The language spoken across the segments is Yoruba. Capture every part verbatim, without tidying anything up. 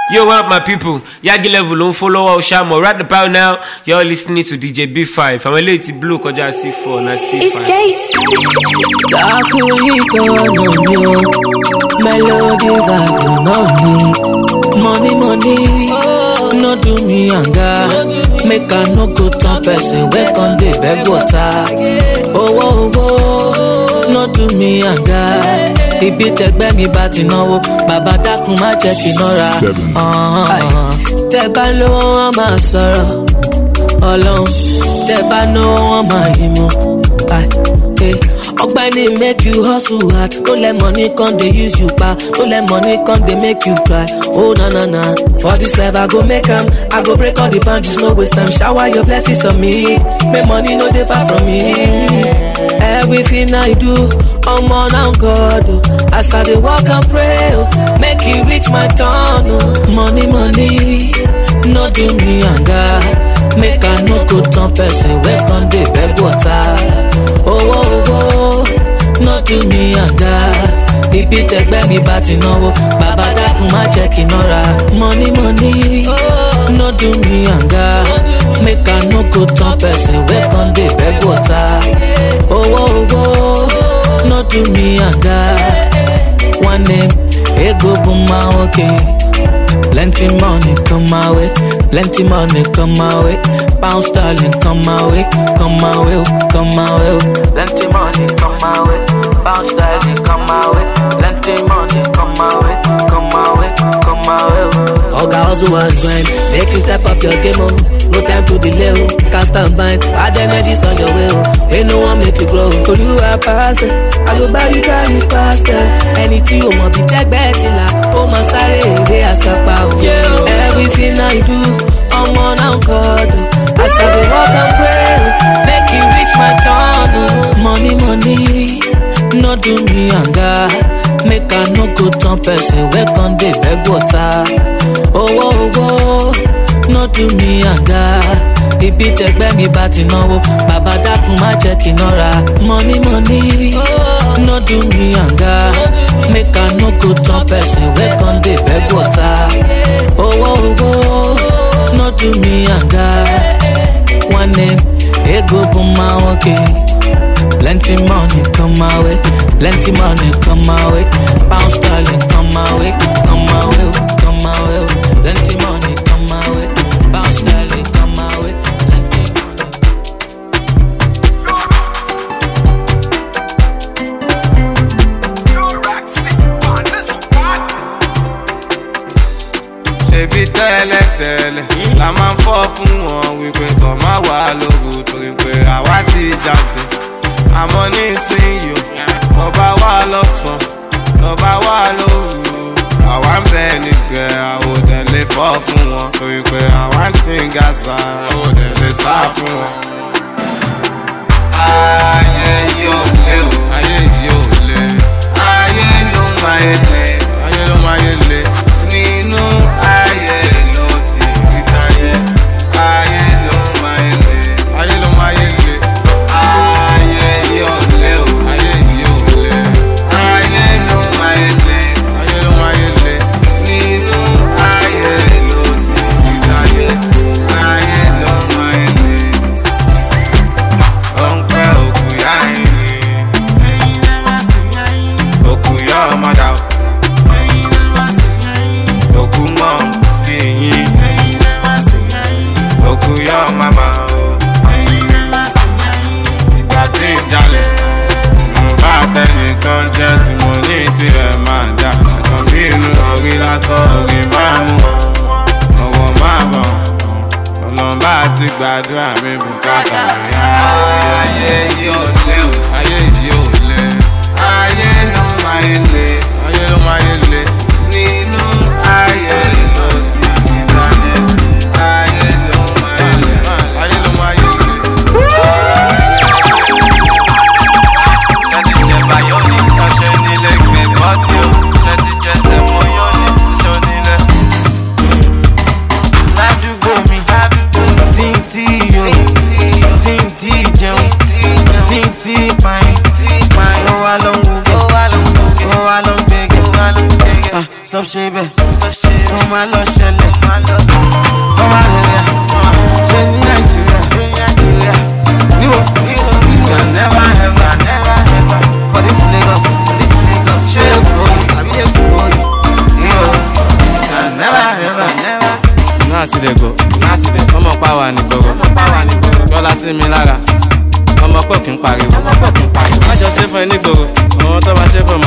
Yo, what up, my people? Yagi level on follow Oshamo. Right about now, you're listening to D J B five. I'm a lady blue, Koja C four, na C five. It's gay. Melody vibe on me. Money, money, no do me anger. Make a no go turn person. Wake on the beg water. Oh, oh, oh, no do me anger. Ibi tẹgbẹ́ mi bá ti náwó, bàbá dákun má jẹ́ kí nọ́ra. Tẹ́ bá lówó wọn máa sọ̀rọ̀, Ọlọ́run. Tẹ́ bá náwó wọn máa yìnbó. Ọgbẹ́ni make you hustle hard, no let money come dey use you pa, no let money come dey make you cry. Oh na na na, for this life I go make am, I go break all the boundaries, no waste time. Shower your blessings on me, make money no dey far from me. Everything I do, I'm on I'm God. Oh. As I dey walk and pray, oh, make it reach my turn. Oh. Money, money, no do me anger. Make I no go turn person, wake on the beg water. Oh, oh, oh, no do me anger. Ibi tẹgbẹ́ mi bá ti náwó, bàbá dákun má jẹ́ kí nọ́ra. Money, money, no do me anger. Make I no go turn person, wake on the beg water. Oh, oh, oh, no do me anger. One name, ego boom my okay. Plenty money come my way, plenty money come my way. Pound sterling come my way, come my way, come my way. Plenty money come my way, pound sterling come my way. Plenty money come my way, come my way, come my way. Oga hustle and grind, make you step up your game on. No time to delay, oh. Cast and bind, add energies on your way, oh. Ain't no one make you grow. Could you have passed it? I go buy you carry past it. Anything you want, be take better la. Oh my sorry, they are sapa. Yeah, everything I do, I'm on I'm God. As I go walk and pray, make it reach my turn. Oh. Money, money, no do me anger. Make I no go turn person, wake on the beg water. Oh, oh, oh. No do me anger. Ibi tẹgbẹ́ mi bá ti náwó, bàbá dákun má jẹ́ kí nọ́ra. Money, money, no do me anger. Make I no go turn person, wake on the beg water. Oh, oh, oh, no do me anger. One name, ego boom my okay. Plenty money come my way, plenty money come my way. Pound sterling come my way, come my way, come my way. Plenty money come my way, pound sterling come my way. Plenty money. Ṣebí tẹ́lẹ̀ tẹ́lẹ̀ la máa ń fọ́ fún wọn wípé kàn má wà lóru torí pé àwa ti jáde. Àmọ́ nísìnyí tó bá wà lọ́sàn, tó bá wà lóru, àwa ń bẹ nígbẹ́ àwọn òdẹ̀ lè fọ́ fún wọn torí pé àwa ń tí ń gàṣà àwọn òdẹ̀ lè sá fún wọn. Ayé yóò lé o, ayé yóò lé, ayé ló máa yé lé, ayé ló máa yé lé, nínú ayé ló ti rí táyé, ayé ló máa yé lé, ayé ló máa yé lé. Ayé yóò lé o, ayé yóò lé, ayé ló máa yé lé, ayé ló máa yé lé, nínú ayé ló ti rí táyé, ayé ló máa yé lé. Ó ń pẹ́ òkú yá ẹ̀yìn, òkú yá ọmọdà, òkú mọ̀ sí yín, òkú yá ọmọmọ. Ìgbà tí ń jalè, mo bá tẹnìkan jẹ́ tí mo ní tirẹ̀ máa jà. Ẹ̀kan bí inú orí lásán orí máa mú ọwọ́ máa bọ̀. Ọlọ́mbà ti gbàdúrà mi bùkátà mi. Ayé yóò lé o, ayé yóò lé, ayé ló máa yé lé, ayé ló máa yé lé, nínú ayé ló ti rí táyé, ayé ló máa yé lé, ayé ló máa yé lé. Ṣé ti jẹ báyọ̀ ní ọṣẹ nílé gbé bọ́dí o? Ṣé ti jẹ sẹ́mọ́ yọ̀ ní ọṣẹ onílé? Ládùúgbò mi, tí ń tí yọ, tí ń tí jẹun, tí ń tí pààyàn, ó wá lọ ń wúgẹ́, ó wá lọ ń gbẹ́gẹ́. Stop ṣe bẹ́ẹ̀, ó máa lọ ṣe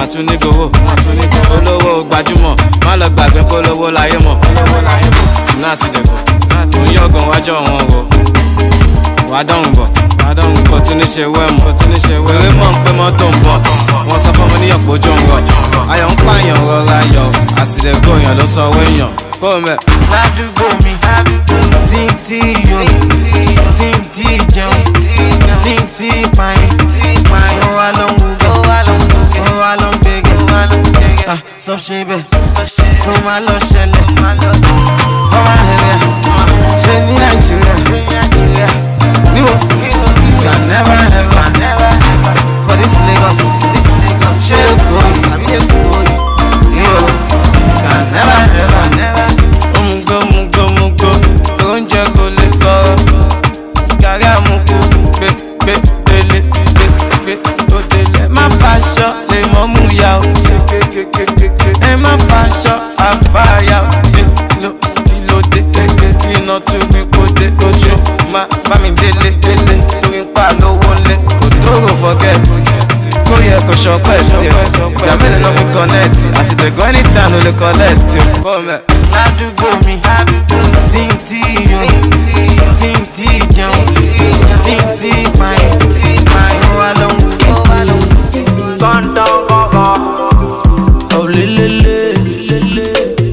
máa tún ní gbowó. Olówó gbajúmọ̀, má lọ gbàgbé polówó láyé mọ̀. Náà sì dẹ̀kọ̀, òun yọ̀gàn wájọ́ wọn wò. Wà dánwò bọ̀, wà dánwò bọ̀ tún ní ṣe wẹ́mù. Wèrè mọ̀ ń pé mọ́tò ń bọ̀, wọ́n sọ fún ọmọ ní ọ̀pọ̀ ojú ń rọ̀. Ayọ̀ ń pààyàn rọra yọ̀, àtìlẹ́gbọ̀ èèyàn ló sọ wéèyàn. Kó o mẹ́. Ládùúgbò mi, tí tí yó, tí tí jẹun, tí tí pààyàn, ó wá lọ ń wúgẹ́, ó wá lọ ń gbẹ̀gẹ̀. Stop ṣe bẹ́ẹ̀, kó má lọ ṣẹlẹ̀. Fọ́nmá rẹ̀ ṣe ní Nàìjíríà. Níwò, you can never ever for this Lagos. Ṣé Èkó yìí? Níwò, you can never ever. Omugo, mugo, mugo, oúnjẹ kò lè sọ. Gàrí àmukù, gbé, gbé, délé, gbé, gbé, tó délé. Má faṣọ, lè mọ́ mú ya o. Ẹ má faṣọ, àfàyà o. Kílódé, iná tún gbin kó dé oṣù. Má bá mi délé, délé, torí ń pa lówó lé. Kò dóró fọ́gẹ́tì, kó yẹ kó ṣọpẹ́ tiẹ̀. Ìgbà mélòó náà fi kọ́nẹ́ẹ̀tì, àsìtẹ̀gọ́ anytime ló lè kọ́lẹ́ẹ̀tì o. Kó mẹ́. Ládùúgbò mi, tí tí yó, tí tí jẹun, tí tí pààyàn, ó wá lọ ń wúgẹ́. Gọ́ndọ̀n gọ́gọ́. Oh, le le le, le le.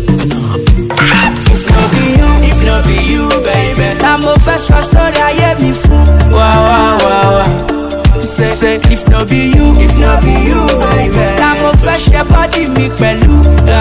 If no be you, if no be you, baby. Na mo fẹ́ sọ story ayé mi fún. Wa wa wa wa. Say, say, if no be you, if no be you, baby. Na mo fẹ́ ṣe body mi pẹ̀lú.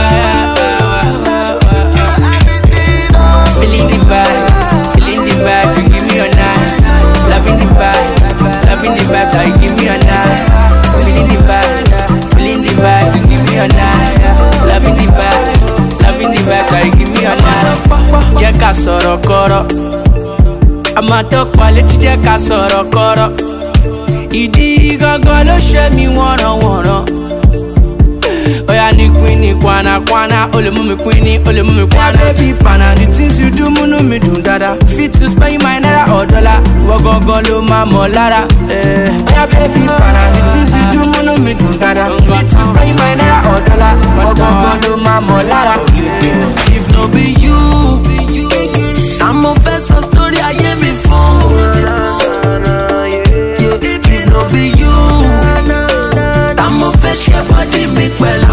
Feeling the vibe, feeling the vibe, you give me a night. Loving the vibe, loving the vibe, that you give me a night. Feeling the vibe, feeling the vibe, you give me a night. Loving the vibe, loving the vibe, that you give me a night. Jẹ́ ká sọ̀rọ̀ kọ́rọ̀, àmàtọ́pọ̀ létí jẹ́ ká sọ̀rọ̀ kọ́rọ̀. Ìdí gangan ló ṣe mí wọ̀nrọ̀wọ̀nrọ̀. Oya ni queen ni kwana kwana, ole mú mi queen ni, ole mú mi kwana. Yeah, baby pana, the things you do múnú mi dùn dáadáa. Fit to spend my naira or dollar, ìwọ gangan ló máa mọ̀ lára. Eh. Oya baby pana, the things you do múnú mi dùn dáadáa. Fit to spend my naira or dollar, ìwọ gangan ló máa mọ̀ lára. If no be you, àmọ́ fẹ́ sọ story ayé mi fún. If no be you, àmọ́ fẹ́ ṣe body mi pẹ̀lú.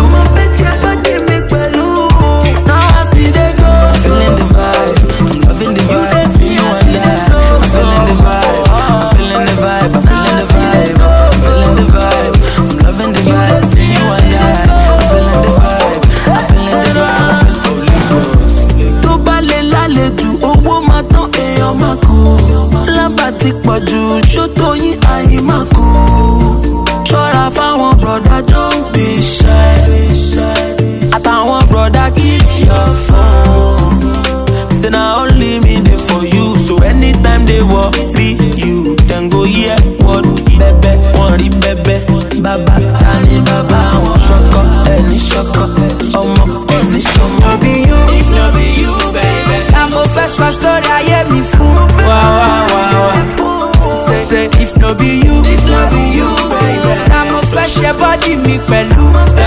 Now I see they go. I'm feeling the vibe, I'm loving the vibe. See you and I, I'm feeling the vibe, I'm feeling the vibe, I'm feeling the vibe, I'm feeling the vibe, I'm loving the vibe. See you and I, I'm feeling the vibe, I'm feeling the vibe, I'm feeling the vibe. Tó bá lè lálejò, owó máa tán èèyàn máa kú. Lábàá ti pọ̀ jù, ṣótó yín àyè máa kú. Ṣọ́ra fáwọn brother, don't be shy. Àtàwọn brother, keep your phone. Say na only me dey for you, so anytime they walk be you, then go hear what bẹ́bẹ́ wọ́n rí bẹ́bẹ́. Bàbá ta ni bàbá wọn? Ṣọkọ ẹni ṣọkọ, ọmọ ẹni ṣọmọ. No be you, If no be you, baby. na mo fẹ́ sọ story ayé mi fún. Wa wa wa wa. Say, say, if no be you, If no be you, baby. na mo fẹ́ ṣe body mi pẹ̀lú.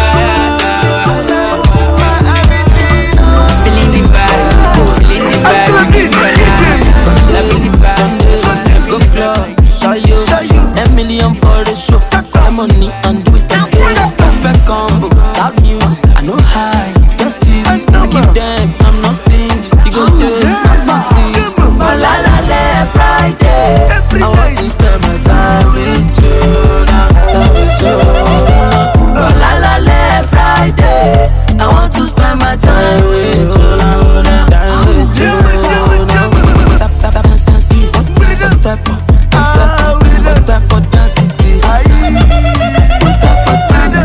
Feeling the vibe, feeling the vibe, you give me a night. Loving the vibe, Go club, show you a million for the show. Get money and do it again. Perfect combo, loud music, I know high, just tips. I give them, I'm not stingy. You go take my free. Oh la la la, Friday. I want to spend my time with you, now, time with you. Oh la la la, Friday. I want to spend my time with you, now, now, time with you. Tap tap tap dance and see. Tap tap tap tap for dance it is. Tap for dance.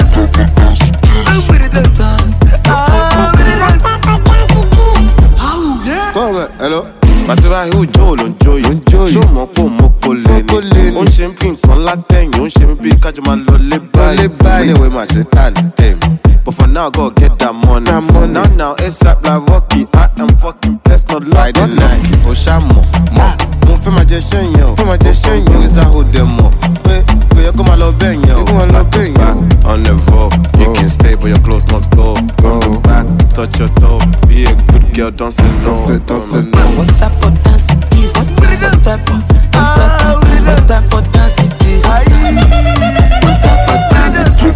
Hello. Bàtìrà ìhù jó ló ń jó yìí. Ṣó mọ̀ pò mọ́ kò lè ní. Ó ń ṣe ń fi nǹkan látẹ̀yìn. Ó ń ṣe mí bí kájọ máa lọ lé báyìí. Anyway, máa ṣe tá ní tèmi. But for now, God get that money. Now, now, ASAP like Rocky. I am fucking blessed, not like the night. Ó ṣá mọ̀, mọ̀. Mo fẹ́ máa jẹ ṣẹ́yìn o. Fẹ́ máa jẹ ṣẹ́yìn o. Ìsà ò dẹ̀ mọ̀. Pé kò yẹ kó máa lọ bẹ́ẹ̀ yẹn o. Kó máa lọ bẹ́ẹ̀ yẹn o. On the road, you but your clothes must go. Go back, touch your toe. Be a good girl, don't say no. Don't say, don't say no. What type of dance it is? What type of, what type of, what type of dance it is? What type of dance it is?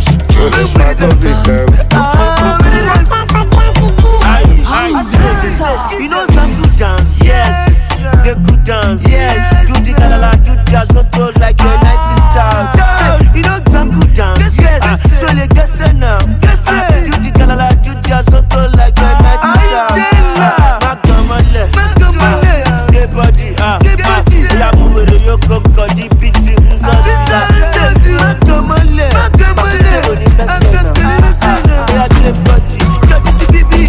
You know some good dance, yes. The good dance, yes. Do the galala, do jazz, not so like your nineties child. You know some good dance, yes. So les guess now, do the galala, do jazz, not so like your nineties child. Magamale, magamale, get body, ah, ah. Ya muere yo koko di piti, ngasta. Magamale, magamale, ya get body, ya disi bibi.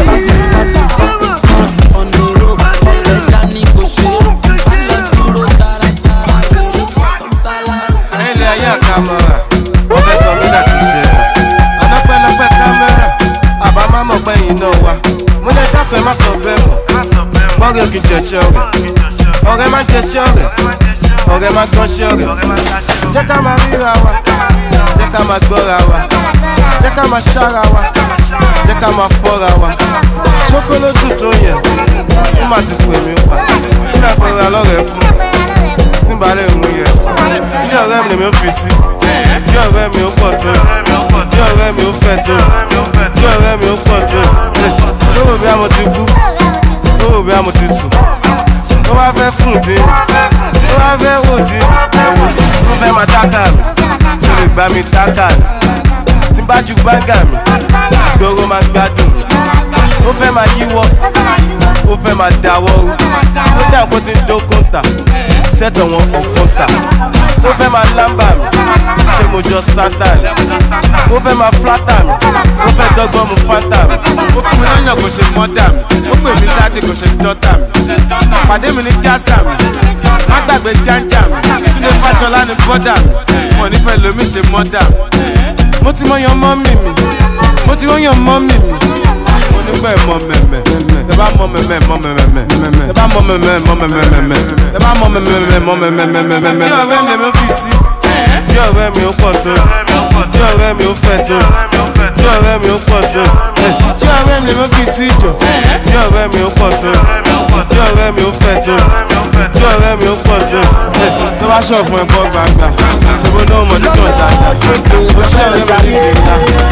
Wọ́n fẹ́ sọ mí láti ṣe anápẹ́lọpẹ́ kámẹ́rà àbámá mọ̀ pé yìí náà wá. Mo lè dáfẹ́ má sọ bẹ́ẹ̀ mọ̀ bọ́ọ̀rẹ́ òkè jẹ̀ṣẹ́ rẹ̀ ọ̀rẹ́ má jẹ̀ṣẹ́ rẹ̀ ọ̀rẹ́ má gbọ́nṣẹ́ rẹ̀. Jẹ́ ká máa ríra wa, jẹ́ ká máa gbọ́ra wa, jẹ́ ká máa ṣára wa, jẹ́ ká máa fọ́ra wa. Ṣókólótù tó yẹ ó má ti pè mí pa kí náà pẹ̀lú alọ́rẹ̀ fún mi tí n bá lè mú yẹ. Bí ọ̀rẹ́ mi lèmi ó fi sí, bí ọ̀rẹ́ mi ó pọ̀ tó, bí ọ̀rẹ́ mi ó fẹ́ tó, bí ọ̀rẹ́ mi ó pọ̀ tó. Lówó bí a mo ti kú, lówó bí a mo ti sùn. Ó wá fẹ́ fún dín, ó wá fẹ́ wò dín. Ó fẹ́ máa tákà mi, ó lè gbá mi tákà mi. Tí n bá ju gbáǹgà mi, gbòòrò máa gbádùn mi. Ó fẹ́ máa yíwọ́, ó fẹ́ máa dáwọ́ rú. Ó dà kó ti ń dó kóńtà, sẹ́tọ̀ wọn kò kóńtà. Ó fẹ́ máa lámbà mi, ṣé mo jọ sátà ni? Ó fẹ́ máa flátà mi, ó fẹ́ dọ́gbọ́n mu fátà mi. Ó fún mi lọ́yàn kò ṣe mọ́dà mi, ó pè mí sáde kò ṣe dọ́tà mi. Pàdé mi ní gásà mi, má gbàgbé gánjà mi. Túnde Fáṣọlá ní bọ́dà mi, wọ́n nífẹ̀ẹ́ lómi ṣe mọ́dà mi. Mo ti mọyàn mọ́mì mi, mo ti mọyàn mọ́mì mi. Mo ní pẹ́ mọ mẹ́mẹ́, ẹ bá mọ mẹ́mẹ́ mọ mẹ́mẹ́, ẹ bá mọ mẹ́mẹ́ mọ mẹ́mẹ́, ẹ bá mọ mẹ́mẹ́ mọ mẹ́mẹ́. Tí ọ̀rẹ́ mi lè fi sí, tí ọ̀rẹ́ mi ó pọ̀ tó, tí ọ̀rẹ́ mi ó fẹ́ tó, tí ọ̀rẹ́ mi ó pọ̀ tó. Tí ọ̀rẹ́ mi lè fi sí jọ, tí ọ̀rẹ́ mi ó pọ̀ tó, tí ọ̀rẹ́ mi ó fẹ́ tó, tí ọ̀rẹ́ mi ó pọ̀ tó. Tó bá ṣọ̀ fún ẹ̀kọ́ gbàgbà, ṣòro náà mọ̀ ní kàn dáadáa. Ó ṣe ọ̀rẹ́ mi ní ìgbéga.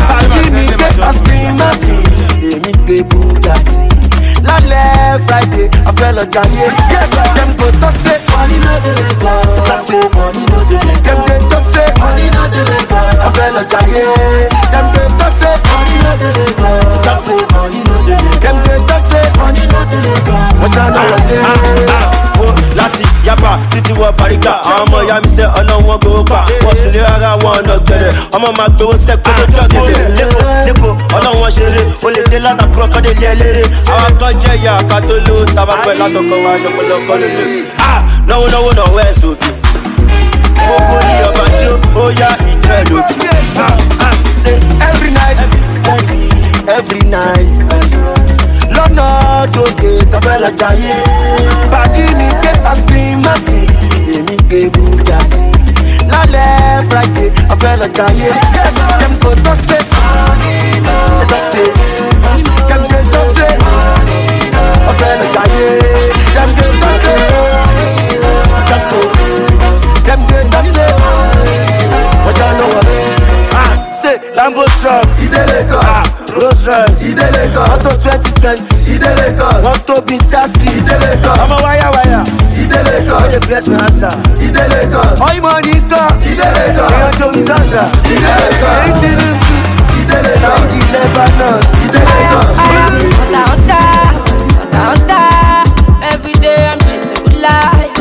Èmi gbé Bugatti lálẹ́ Friday afẹ́ lọ jayé. Dem go talk say money no dey Lagos. Dem dey talk say money no dey Lagos. Afẹ́ lọ jayé. Dem dey talk say money no dey Lagos. Dem dey talk say money no dey Lagos. Wọ́n ṣáná wọlé. Láti yaba títí wọ Bàrígà, àwọn ọmọ ìyá mi sẹ́ ọ̀nà wọn gbowó pa. Wọ́n sì lé ara wọn ọ̀nà gbẹ̀rẹ̀, ọmọ máa gbowó sẹ́kọ̀ọ́ lójú ọ̀gẹ̀dẹ̀. Lẹ́kọ̀ọ́ lẹ́kọ̀ọ́ ọlọ́wọ́n ṣeré, o lè dé látàkùrọ̀ kọ́dé lé ẹlẹ́rẹ́. Àwọn kan jẹ́ ìyá àká tó ló tábà pẹ́ látọkọ̀ wa lọ́pọ̀lọpọ̀ lóde. Náwó náwó náwó ẹ̀ sókè. Gbogbo ní ọba jó, ó yá ìjẹ́ lókè. Every night, every night. Lọ́nà dòde tọ́fẹ́ lọ jayé. Bàdí mi gbé Aston Martin, èmi gbé Bugatti. Lálẹ́ Friday, ọ̀fẹ́ lọ jayé. Dem go talk say, they talk say, dem go talk say, ọ̀fẹ́ lọ jayé. Dem go talk say, talk say, dem go talk say, ọjà lọ́wọ́. Say Lambo truck, ìdè Lagos. Rolls Royce, ìdè Lagos. Auto twenty twenty, ìdè Lagos. Wọ́n tó bí thirty, ìdè Lagos. Ọmọ wáyà wáyà, ìdè Lagos. Ó lè bless my answer, ìdè Lagos. Oil money kan, ìdè Lagos. Èèyàn tó mi sàṣà, ìdè Lagos. Èyí ti rí mi, ìdè Lagos. Saudi Lebanon, ìdè Lagos. Ọ̀tà ọ̀tà, ọ̀tà ọ̀tà, everyday I'm chasing good life.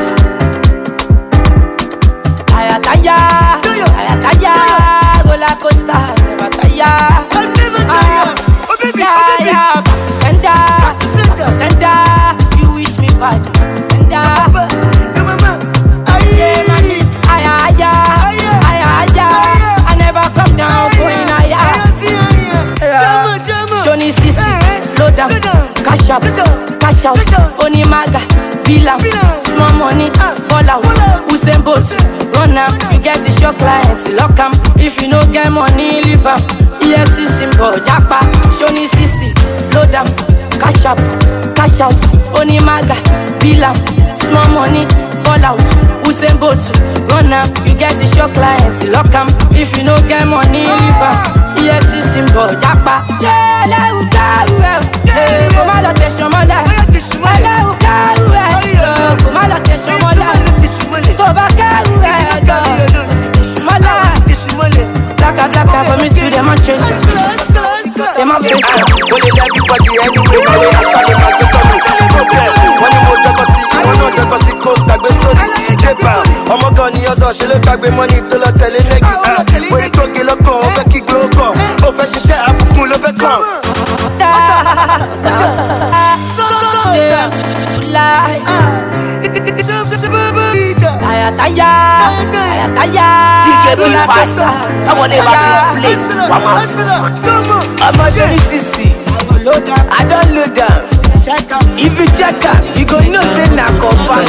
Ayataya, ayataya, roller coaster, never tire. Sender, you wish me bad. Sender, I never come down going higher. Johnny Sisi, low down, cash up, cash out. Onimaga, Bilam, small money, ball out. Usain Bolt, run up, you get the show clients, lock 'em. If you no get money, leave 'em. Yes, see symbol, japa, show me sisi, load them, cash up, cash out, only maga, bill am, small money, ball out, Usain Bolt, run am, you get the show client, lock am, if you no get money, leave am, E F C symbol, japa, yeah, la uta, yeah, come on, la tesho mola, la uta, yeah, come on, la tesho mola, tobaka, mola, blacka, blacka, for me to demonstration, demonstration. Only everybody anyway, my way after the man to come in. When you go to go see, when you go see coast, I go story. Japan, I'm a gun, you're so she look like me money to the telling. When you talk, you look on, over kick go go. Profession share, I'm full of a come. D J B five, I want to play. I'm a Johnny C C. I don't load down. If you check out, you go know say na confirm.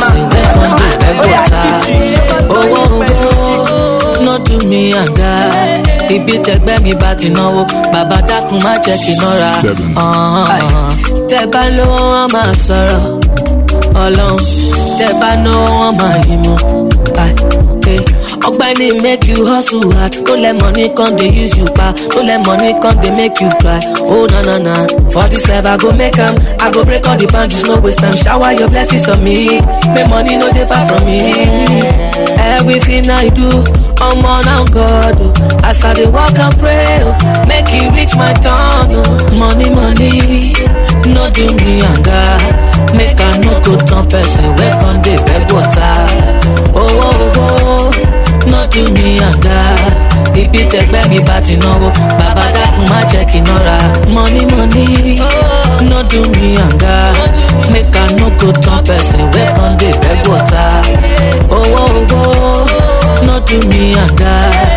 Oh, no do me anga. Ibi tẹgbẹ́ mi bá ti náwó, bàbá dákun má jẹ́ kí nọ́ra. Tẹ́ bá lówó wọn máa sọ̀rọ̀, Ọlọ́run. Tẹ́ bá náwó wọn máa yín mú. Ogbeni make you hustle hard. Don't let money come, they use you pa. Don't let money come, they make you cry. Oh na na na. For this life I go make 'em. I go break all the boundaries, no waste time. Shower your blessings on me. Make money no dey far from me. Everything I do, I'm on now God. Oh. As I dey walk and pray, oh. Make it reach my turn. Oh. Money, money, no do me anger. Make I no go turn person. Wake on the beg water. Oh oh oh. No do me anga. Ibi tẹgbẹ́ mi bá ti náwó, bàbá dákun má jẹ́ kí nọ́ra. Money money, no do me anga. Make I no go turn person, wey come dey beg water. Owó owó, no do me anga.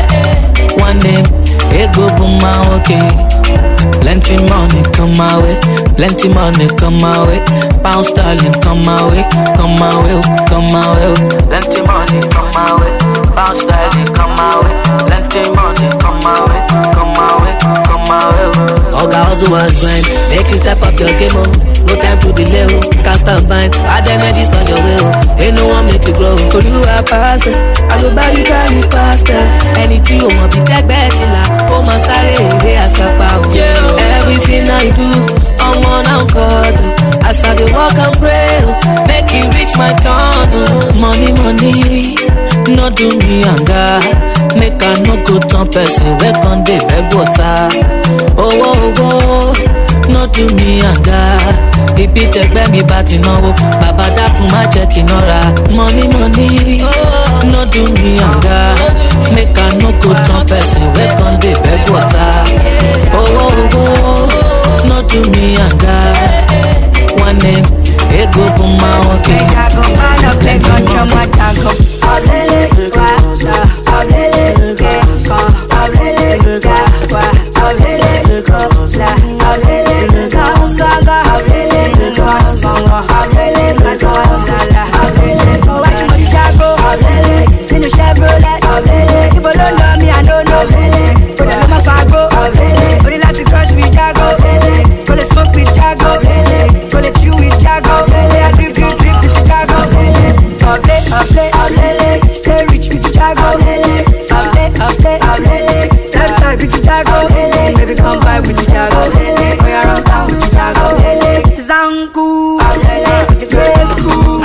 One name, ego boom my okay. Plenty money come my way, plenty money come my way. Pound sterling come my way, come my way, come my way. Plenty money come my way. Bounce styling, come my way. Plenty money, come my way. Come my way, come my way. All guys who want grind, make you step up your game, oh. No time to delay, oh. Cast and bind, add energies on your way, oh. Ain't no one make you grow. Could you have passed it? I go buy you, carry faster. Anything you want, be take better, la. Oh, my sorry, they are sapa, oh. Everything I do, I'm on now, God. As I dey walk and pray, oh. Make it reach my turn, oh. Money, money. No do me anga. Make I no go turn person. Wake on the beg water. Oh oh oh. No do me anga. Ibi tẹgbẹ́ mi bá ti náwó, bàbá dákun má jẹ́ kí nọ́ra. Money money. No do me anga. Make I no go turn person. Wake on the beg water. Oh oh oh. No do me anga. One name, ego boom my okay. I go man up like on your matango. Avele kwa sa, avele ke ko, avele ka kwa, avele ko la, avele ka saga, avele ko songo, avele ko sala, avele ko wa Chicago, avele in Chevrolet, avele people don't know me, I don't know, avele put them in my fago, avele put it like to crush with Jago, avele go let smoke with Jago, avele go let chew with Jago, avele I drip drip drip with Chicago, avele avele avele stay rich with Chicago, avele avele avele lifestyle with Chicago, baby come vibe with Chicago, we are around town with Chicago, Zanku, Greku,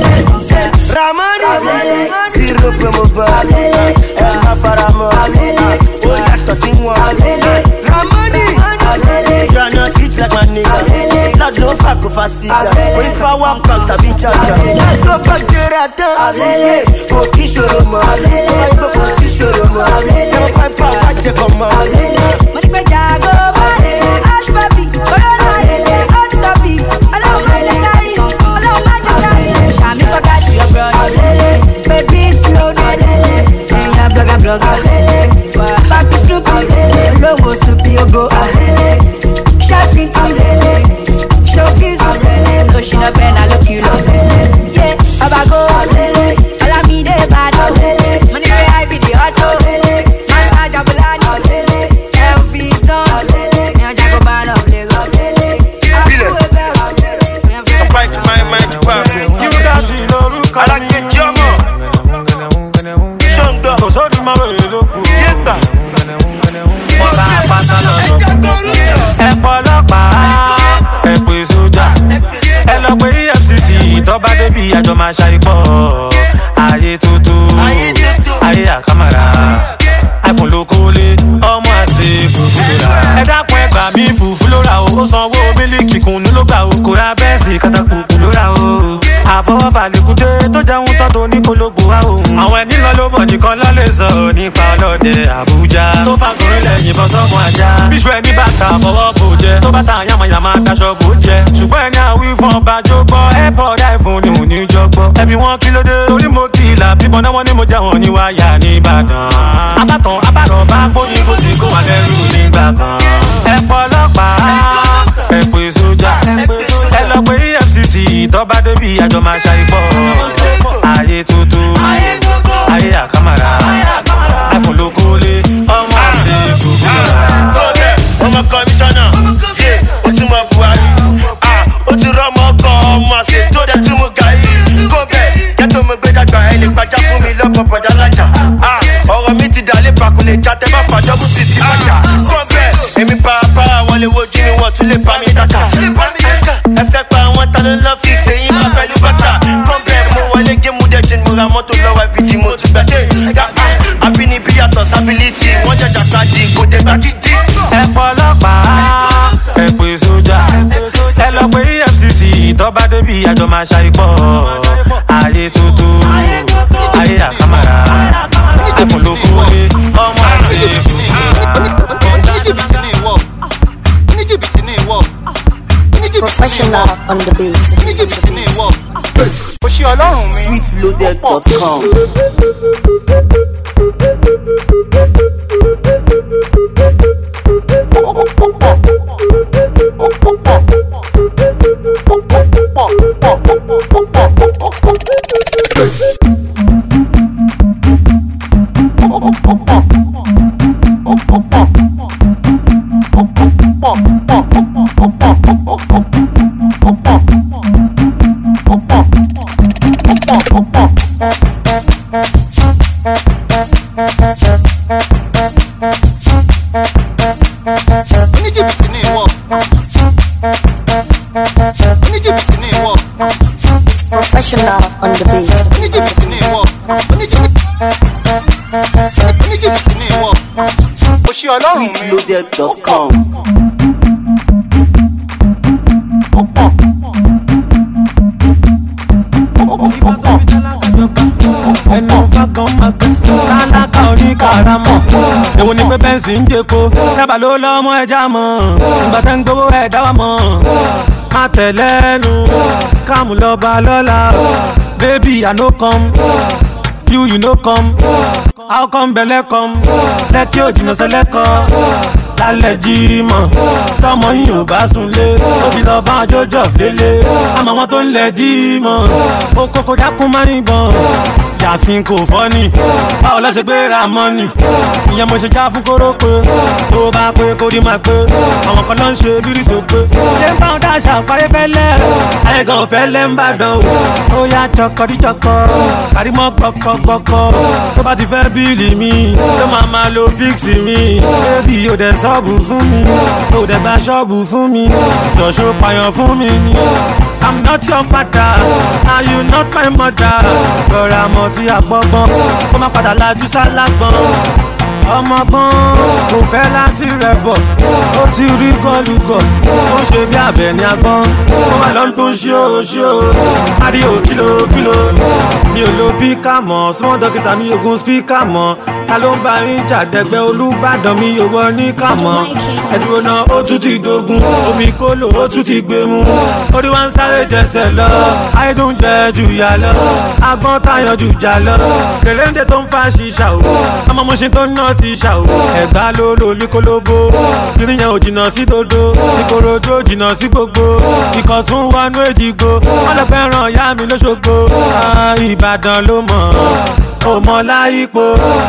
Ramani, zero promo bar, Emma Faramo, oh yàtọ̀ sí wọn. Ramani, you are not rich like my nigga. Lord ló fà kó fa síga, orí power pump tàbí jaja. Lọ́jọ́ bá gbéra tán, kò kí ṣòro mọ́, ọmọ igbó kò sí ṣòro mọ́, ẹ̀rọ pàápàá wá jẹ kàn mọ́. mo ní pé Jago bá lè ash baby, corona lè hot topic, ọlọ́run má lè kárí, ọlọ́run má jẹ kárí. Ṣàmì fọ́gá tí your brother, baby slow down, ẹ̀yin blogger blogger, back to Snoopy, olówó Snoopy ogo, ṣáàfin tún, showbiz, lóṣìnà bẹ́ẹ̀ náà lókì lọ. Ọba go, Olamide Bado, money wey I be the auto, massage Abulani, máa ṣàìpọ̀. Ayé tuntun, ayé àkàmàrà. iPhone ló kólé, ọmọ àti fùfú lóra. Ẹ dákun ẹ gbà mí fùfú lóra o. Ó sanwó mílíkì kùnú ló gbà o. Kò ra bẹ́ẹ̀sì kátàkùkù lóra o. Àfọwọ́fà lèkúté tó jẹun tán tó ní kólógbò wá o. Àwọn ẹni lọ ló bọ̀ nìkan lọ́ lè sọ nípa ọlọ́dẹ Àbújá. Tó fàgọ́rin lẹ́yìn bọ́ sọ́mọ ajá. Bíṣu ẹni bàtà fọwọ́ bò jẹ. Tó bàtà yàmàyàmà daṣọ bò jẹ. Ṣùgbọ́n ẹni àwí fún ọba jó gbọ́. Airpod iPhone ni ò ní jọ gbọ́. Ẹbí wọn kí ló dé? Torí mo kìlà bíbọn náà wọ́n ní mo jẹ́ wọn ní wáyà ní Ìbàdàn. Abátan abárọ̀ bá gbóyin bó ti kó wà lẹ́rù nígbà kan. Ẹ pọ̀ ọlọ́pàá, ẹ pè sójà. Ẹ lọ pé E F C C tọ́ba débi àjọ máa ṣàìpọ̀. Ayé tuntun, ayé àkàmàrà. iPhone ló kólé, ọmọ àti fùfú lóra. Ọmọ kọmíṣánná, yé, ó ti mọ Buhari. Ó ti rọ́mọ ọkọ̀ ọmọ àṣẹ tó dẹ̀ tí mo gà yìí. Kó bẹ́ẹ̀, kẹ́tọ́ mo gbé dàgbà ẹ lè gbàjá fún mi lọ́pọ̀ bọ̀dá lájà. Ọ̀rọ̀ mi ti dà lé pàkúlẹ̀ já tẹ́ bá fàjọ́bù sí ti bàjá. Kó bẹ́ẹ̀, èmi parapara wọn lè wojú mi wọ́n tún lè bá mi dàkà. Ẹ fẹ́ pa àwọn ta ló lọ́ fi ṣe yín máa pẹ̀lú bàtà. Kó bẹ́ẹ̀, mo wọlé gé mu dẹ́jìn mo ra mọ́tò lọ́wọ́ ibi tí mo ti gbẹ́dẹ́. Àbínibí yàtọ̀ sábìlìtì, wọ́n jẹjà káàdì kò dé gbà gidi. Ẹ pọ̀ ọlọ́pàá, ẹ pè sójà. Ẹ lọ pé E F C C tọ́ba débi àjọ máa ṣàìpọ̀. Ayé tuntun, ayé àkàmàrà. iPhone ló kólé, ọmọ àti fùfú lóra. Oníjìbìtì ní ìwọ. Professional on the beat. Oníjìbìtì ní ìwọ. Ó ṣe ọlọ́run mi. sweet loaded dot com. Oníjìbìtì ní ìwọ. Oníjìbìtì ní ìwọ. Professional on the beat. Oníjìbìtì ní ìwọ. Oníjìbìtì ní ìwọ. Ó ṣe ọlọ́run mi. sweet loaded dot com. Ẹnu fagan magan, kálákà oníkàrámọ̀. Èwo ni pé bẹ́ǹsì ń jẹ́ko, dábàá ló lọ́mọ ẹja mọ̀. Ìgbà tẹ́ ń gbowó ẹ̀ dáwà mọ̀. Má tẹ̀lẹ́nu, scam lọ́ba lọ́la. Baby, I no come, you you no come. How come belle come? Lẹ́kí òjìnà sẹ́lẹ̀kọ́. Lálẹ́ jí mọ̀, tọmọ yín ò bá sunlé. Ó fi lọ bá jójọ́ lélẹ̀. Àmọ́ wọn tó ń lẹ̀ jí mọ̀. Ó kókó dákún má níbọn. Yàsín kò fọ́ ni, báwo lọ ṣe gbéra mọ́nì. Ìyẹn mo ṣe já fún kórópè. Tó bá pé kó rí máa pé. Àwọn kan ló ń ṣe bírí sópé. Ṣé ń bá wọn dáṣà parí fẹ́lẹ́? Ayé gan fẹ́lẹ́ ń bàdàn o. Ó yá jọkọ̀díjọkọ̀, kàrímọ́ gbọ̀kọ̀gbọ̀kọ̀. Tó bá ti fẹ́ bíìlì mi, tó máa máa lo píksì mi. Bébì ò dẹ̀ sọ́ọ̀bù fún mi, ò dẹ̀ gba ṣọ́ọ̀bù fún mi. Jọ̀ṣọ́ pààyàn fún mi ni. I'm not your father, are you not my mother? Rọra mọ̀ tí a gbọ́gbọ́n, kó má padà lajú sálágbọ́n. Ọmọgbọ́n kò fẹ́ láti rẹ̀ bọ̀, ó ti rí gọ́lùgọ̀, ó ṣe bí abẹ ní agbọ́n. Ó wà lọ́n tó ń ṣí o ṣí o, ariwo kílò kílò. Mi ò lo píkà mọ́, súnmọ́ dókítà mi ogun spíkà mọ́. Ta ló ń bá yín jàdẹ́gbẹ́ Olúbàdàn mi ò wọ ní kàmọ́. Ẹ̀dúró náà ó tún ti dogun, omi kólò ó tún ti gbé mu. Orí wa ń sáré jẹsẹ̀ lọ, ayédùn jẹ jù yà lọ. Agbọ́n tayọ̀ jù jà lọ, kèléńdé tó ń fa ṣíṣà o. Ọmọ mo ṣe tó ń ná ti ṣà o. Ẹ̀gbá ló lò ní kólóbó, kiri yẹn ò jìnnà sí dodo. Ìkòròdú ò jìnnà sí gbogbo, ikọ̀ tún wọnú èjìgbò. Wọ́n lọ fẹ́ràn ìyá mi lóṣogbo. Ìbàdàn ló mọ̀, ò mọ̀ láyípo.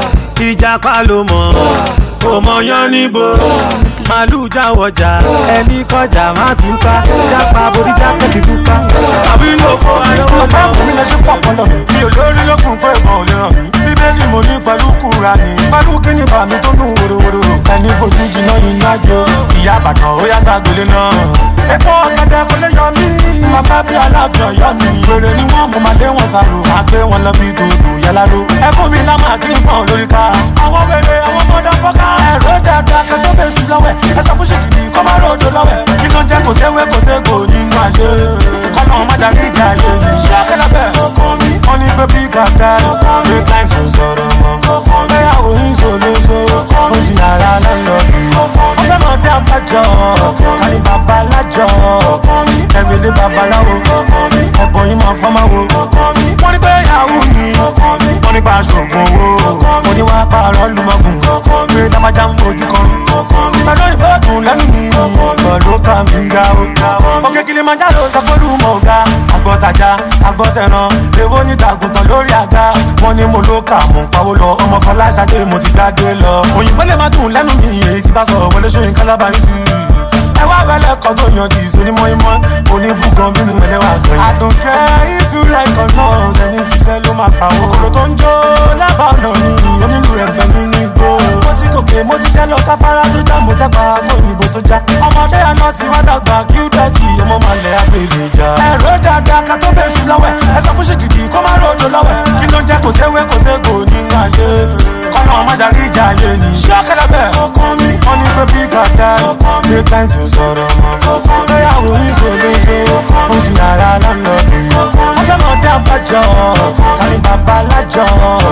Ìjàpá ló mọ̀, ò mọ̀ yán níbo. Màlúù jáwọjà, ẹni kọjá má tún ká. Jápa borí jákèjì túká. Àbí lóko ayọ́wọ́ náà. Mi lè ṣe pọ̀pọ̀lọ̀, mi ò lórí lókun pé ìbọn ò lè ràn mí. Bíbélì mo ní pẹ̀lú kúra ni. Pẹ̀lú kíni bàmí tó nù wòròwòrò. Ẹni fojú jìnnà yìí náà jó. Ìyá Ìbàdàn ó yá gbàgbélé náà. Ẹ̀kọ́ ọ̀gẹ̀dẹ̀ kò lè yọ mí. máa fẹ́ bí aláfẹ́ ọ̀yọ́ mi. Wèrè ni wọ́n mú máa lé wọn sàrò. Máa gbé wọn lọ bí dòdò yáláró. Ẹ fún mi lámà kí n pọ̀n lórí ká. Àwọn wèrè àwọn mọ́dà fọ́ká. Ẹ̀rọ dáadáa kẹjọ́ bẹ̀ ṣù lọ́wẹ̀. Ẹ sọ fún ṣèkìdì kọ́ máa ròdò lọ́wẹ̀. Kí ló ń jẹ́ kò séwé kò ségò nínú ayé. Kọ́nà má darí ìjà ayé mi. Ṣé akẹ́lẹ́bẹ̀ wọ́n ní bébí gàgà. Ṣé káìsì sọ̀rọ̀ mọ́. Bẹ́yàwó yín ṣòlóṣo. Ó sì yàrá lọ́lọ́. Wọ́n fẹ́ mọ̀ dé àbájọ. Kàní bàbá lájọ. Ẹ̀rìn lé babaláwo. Ẹ̀bọ̀n yín máa fọ́ máa wo. Wọ́n ní pé yàwó ni. Wọ́n ní pa aṣọ̀gùn owó. Wọ́n ní wá pààrọ̀ lùmọ̀gùn. Pé dámájá ń fojú kan. Pẹ̀lú ìbọ̀dùn lẹ́nu mi. Ọ̀dọ́ ká mi ga o. Òkè Kilimanjaro sọ pé olúmọ̀ ọ̀gá. Àgbọ̀tajà, àgbọ̀tẹ̀ràn. Èwo ní tàgùntàn lórí àga. Wọ́n ní mo ló kà mò ń pawó lọ. Ọmọ Fọláṣadé mo ti gbádé lọ. Òyìnbó lè má dùn lẹ́nu mi. Èyí ti bá sọ̀rọ̀ wọlé ṣóyin kálábà ń sí. Ẹ wá wẹ́lẹ̀ kọ́ tó yan jìs onímọ̀-ímọ̀. Oníbùgàn bínú ẹlẹ́wà gan. I don't care if you like or not. Ẹni ṣiṣẹ́ ló máa pa owó. Kòkòrò tó ń jó lábàá ọ̀nà mi. Onílù rẹ̀ bẹ̀ nínú igbó. Mo ti gòkè mo ti ṣẹ́ lọ káfárá tó já mo jápa kó òyìnbó tó já. Ọmọdé àná ti wá dàgbà kí ó dọ̀tí ọmọ máa lẹ̀ àgbèlè jà. Ẹ̀rọ dáadáa ká tó bẹ̀ ṣù lọ́wẹ̀. Ẹ sọ fún ṣèkìdì kó má ròdò lọ́wẹ̀. Kí ló ń jẹ́ kò séwé kò ségò nínú ayé. Kọ́nà má darí ìjà ayé ni. Ṣé akẹ́lẹ́bẹ̀ wọ́n ní pé bí gàdá. Ṣé káìsì sọ̀rọ̀ mọ́. Bẹ́yàwó yín ṣòlóṣo. Ó sì yàrá lọ́lọ́. Wọ́n fẹ́ mọ̀ dé àbájọ. Kàní bàbá lájọ.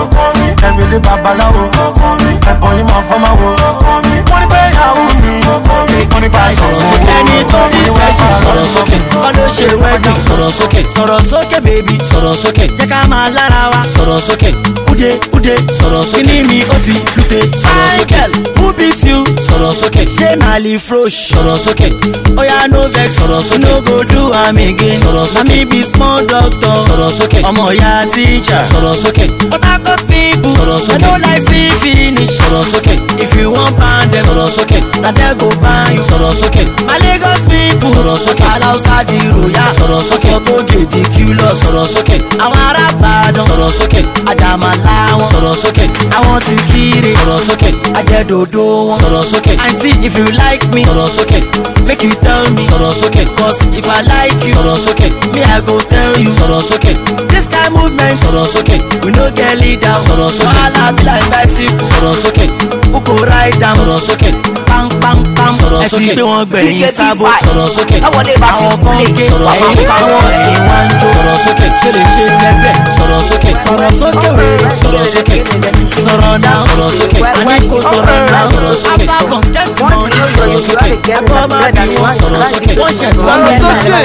Ẹ̀rìn lé babaláwo. Ẹ̀bọ̀n yín máa fọ́ máa wo. Wọ́n ní pé yàwó ni. Wọ́n ní pa sọ̀rọ̀ sókè. Ẹni tó ní sẹ́jì sọ̀rọ̀ sókè. Wọ́n ló ṣe wẹ́dì sọ̀rọ̀ sókè. Sọ̀rọ̀ sókè bèbí sọ̀rọ̀ sókè. Jẹ́ ká máa lára wa sọ̀rọ̀ sókè. Ude ude sọ̀rọ̀ sókè. Kíní mi ó ti lute sọ̀rọ̀ sókè. Who beat you sọ̀rọ̀ sókè. Ṣé Mali Frosh sọ̀rọ̀ sókè. Oya no vex sọ̀rọ̀ sókè. No go do am again sọ̀rọ̀ sókè. Nami be small doctor sọ̀rọ̀ sókè. Ọmọ ya teacher sọ̀rọ̀ sókè. Port Harcourt people sọ̀rọ̀ sókè. I no like see finish sọ̀rọ̀ sókè. If you wan pound them sọ̀rọ̀ sókè. Na dem go buy you sọ̀rọ̀ sókè. My Lagos people sọ̀rọ̀ sókè. Alausa di roya sọ̀rọ̀ sókè. Ọkọ̀ gèdè kìlọ̀ sọ̀rọ̀ sókè. Àwọn ará Ìbàdàn sọ̀rọ̀ sókè. Àjàmàlà wọn sọ̀rọ̀ sókè. Àwọn ti kiri sọ̀rọ̀ sókè. Ajẹ́dòdò wọn sọ̀rọ̀ sókè. Aunty if you like me sọ̀rọ̀ sókè. Make you tell me sọ̀rọ̀ sókè. Cause if I like you sọ̀rọ̀ sókè. Me I go tell you sọ̀rọ̀ sókè. This kind movement sọ̀rọ̀ sókè. We no get leader sọ̀rọ̀ sókè. Wàhálà be like bicycle sọ̀rọ̀ sókè. Who go ride down sọ̀rọ̀ sókè. Pam pam pam sọ̀rọ̀ sókè. Ẹ̀sìn pé wọ́n gbẹ̀yìn sábò sọ̀rọ̀ sókè. Àwọn kan ké ẹ̀yìn fáwọn ẹ̀yìn wá ń jó sọ̀rọ̀ sókè. Ṣé lè ṣe tẹ́gbẹ̀ sọ̀rọ̀ sókè. Sọ̀rọ̀ sókè wèrè sọ̀rọ̀ sókè. Sọ̀rọ̀ náà sọ̀rọ̀ sókè. Àní kò sọ̀rọ̀ náà sọ̀rọ̀ sókè. After get money sọ̀rọ̀ sókè. Ẹ̀kọ́ máa bí wọn sọ̀rọ̀ sókè. Wọ́n ṣẹ̀ sọ̀rọ̀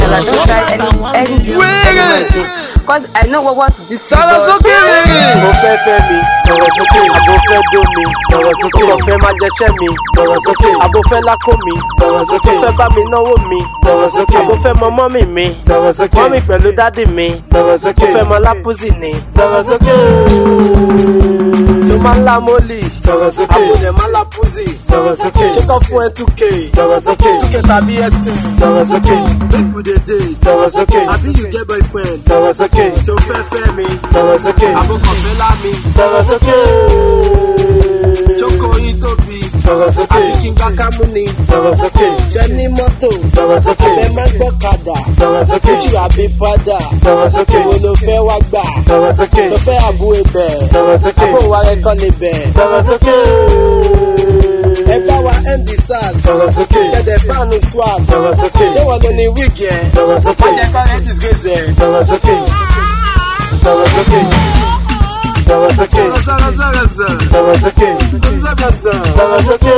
sókè. Cause I know what wants to do to sọ̀rọ̀ sókè rere. Mo fẹ́ fẹ́ mi sọ̀rọ̀ sókè. Àbò fẹ́ dó mi sọ̀rọ̀ sókè. Mo fẹ́ máa jẹṣẹ́ mi sọ̀rọ̀ sókè. Àbò fẹ́ lákò mi sọ̀rọ̀ sókè. Mo fẹ́ bá mi náwó mi sọ̀rọ̀ sókè. Àbò fẹ́ mọ mọ́mì mi sọ̀rọ̀ sókè. Mọ́mì pẹ̀lú dádì mi sọ̀rọ̀ sókè. Mo fẹ́ mọ lápúzì ni sọ̀rọ̀ sókè. Tó máa ń la mólì sọ̀rọ̀ sókè. Àbòlẹ̀ máa la púzì sọ̀rọ̀ sókè. Ṣé kọ́ fún ẹ two k sọ̀rọ̀ sókè. two k tàbí S k sọ̀rọ̀ sókè. Make we dey date sọ̀rọ̀ sókè. Àbí you get boyfriend sọ̀rọ̀ sókè. Tó fẹ́ fẹ́ mi sọ̀rọ̀ sókè. Àbúkọ̀ fẹ́ lá mi sọ̀rọ̀ sókè. Jókòó yín tóbi sọ̀rọ̀ sókè. Àbí kí n gbá kámú ni sọ̀rọ̀ sókè. Ṣé ní mọ́tò sọ̀rọ̀ sókè. Abẹ́ máa gbọ́ kàdà sọ̀rọ̀ sókè. Ojú àbí padà sọ̀rọ̀ sókè. Wo ló fẹ́ wá gbà sọ̀rọ̀ sókè. Tó fẹ́ àbú ebẹ̀ sọ̀rọ̀ sókè. Àbó wa rẹ̀ kọ́ ni bẹ̀ sọ̀rọ̀ sókè. Ẹ bá wa end sars sọ̀rọ̀ sókè. Kẹ̀dẹ̀ fáànù swap sọ̀rọ̀ sókè. Ṣé wọ́n lo ni wíìgì ẹ̀ sọ̀rọ̀ sókè. Ọjọ́ kọ́ ẹ̀ disgrace ẹ̀ sọ̀rọ̀ sókè. Sọ̀rọ̀ sókè. Sọ̀rọ̀ sókè. Sọ̀rọ̀ sókè. Sọ̀rọ̀ sókè.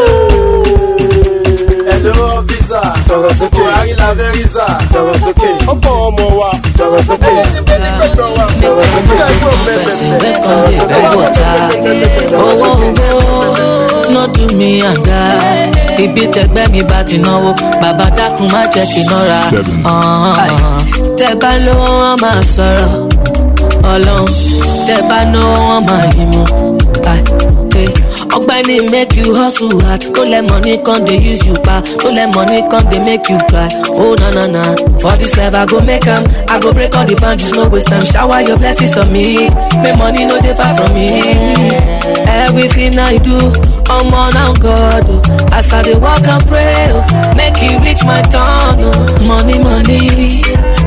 Hello visa. Sọ̀rọ̀ sókè. Buhari la fẹ́ visa. Sọ̀rọ̀ sókè. Ó pọ̀ ọmọ wa. Sọ̀rọ̀ sókè. Sọ̀rọ̀ sókè. Owó owó no do me anga. Ibi tẹgbẹ́ mi bá ti náwó, bàbá dákun má jẹ́ kí n nọ́ra. Tẹ bá lówó wọn máa sọ̀rọ̀. Ọlọ́run tẹ bá ná wọn máa yín mú. Ọgbẹ́ni make you hustle hard. Don't let money come dey use you pa. Don't let money come dey make you cry. Oh na na na. For this life I go make am. I go break all the boundaries, no waste time. Shower your blessings on me. Make money no dey far from me. Everything I do, I'm on now God. Oh. As I dey walk and pray, oh. Make it reach my turn. Oh. Money, money.